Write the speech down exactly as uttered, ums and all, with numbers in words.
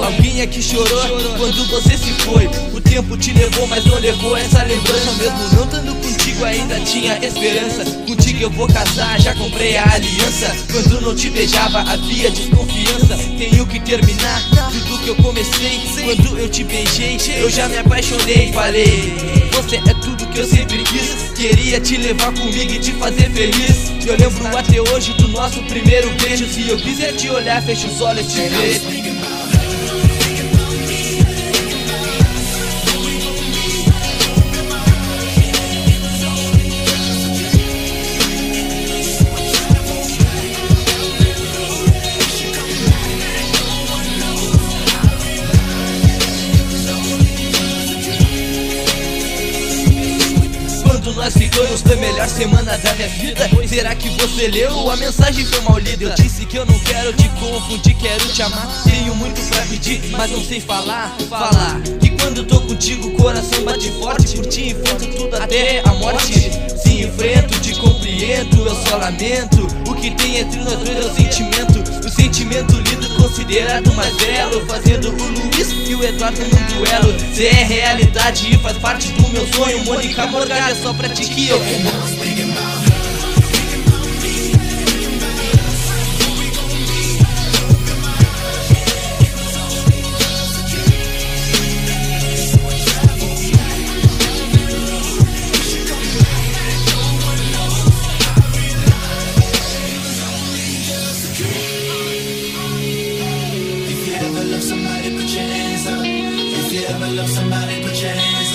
Alguém aqui chorou quando você se foi. O tempo te levou, mas não levou essa lembrança. Mesmo não estando contigo ainda tinha esperança. Contigo eu vou casar, já comprei a aliança. Quando não te beijava havia desconfiança. Tenho que terminar tudo que eu comecei. Quando eu te beijei eu já me apaixonei. Falei, você é tudo que eu sempre quis. Queria te levar comigo e te fazer feliz. Eu lembro até hoje do nosso primeiro beijo. Se eu quiser te olhar, fecho os olhos e te vejo. Nós ficamos, foi a melhor semana da minha vida. Será que você leu? A mensagem foi mal lida. Eu disse que eu não quero te confundir, quero te amar. Tenho muito pra pedir, mas não sei falar. Falar que quando eu tô contigo o coração bate forte. Por ti enfrento tudo até a morte. Se enfrento, te compreendo, eu só lamento. O que tem entre nós dois é o sentimento. O sentimento lindo, considerado mais belo. Fazendo o Luiz e o Eduardo num duelo. Cê é realidade e faz parte do meu sonho. Mônica Morgado, é só pra ti que eu Somebody put your hands up. If you ever love somebody, put your hands up.